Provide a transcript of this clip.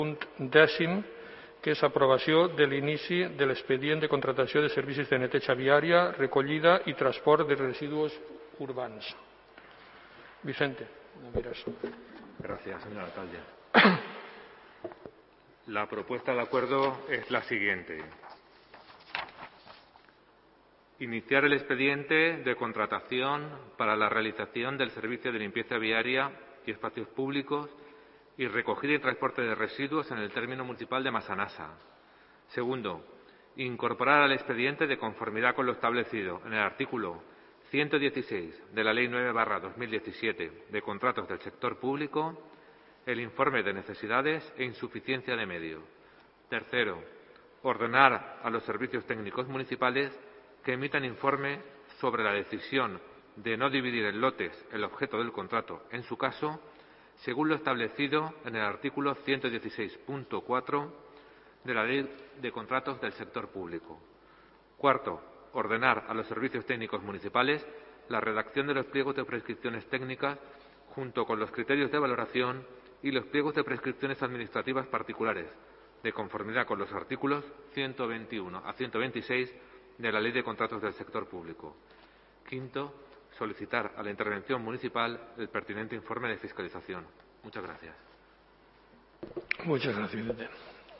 Punt 10, que és aprovació de l'inici de l'expedient de contratació de servicis de neteja viària, recollida i transport de residus urbans. Vicente, no miras. Gracias, señor alcalde. La propuesta de acuerdo es la siguiente. Iniciar el expediente de contratación para la realización del servicio de limpieza viaria y espacios públicos y recogida y transporte de residuos en el término municipal de Massanassa. Segundo, incorporar al expediente, de conformidad con lo establecido en el artículo 116 de la Ley 9/2017 de contratos del sector público, el informe de necesidades e insuficiencia de medios. Tercero, ordenar a los servicios técnicos municipales que emitan informe sobre la decisión de no dividir en lotes el objeto del contrato, en su caso, según lo establecido en el artículo 116.4 de la Ley de Contratos del Sector Público. Cuarto, ordenar a los servicios técnicos municipales la redacción de los pliegos de prescripciones técnicas junto con los criterios de valoración y los pliegos de prescripciones administrativas particulares, de conformidad con los artículos 121 a 126 de la Ley de Contratos del Sector Público. Quinto, solicitar a la intervención municipal el pertinente informe de fiscalización. Muchas gracias. Muchas gracias, Vicente.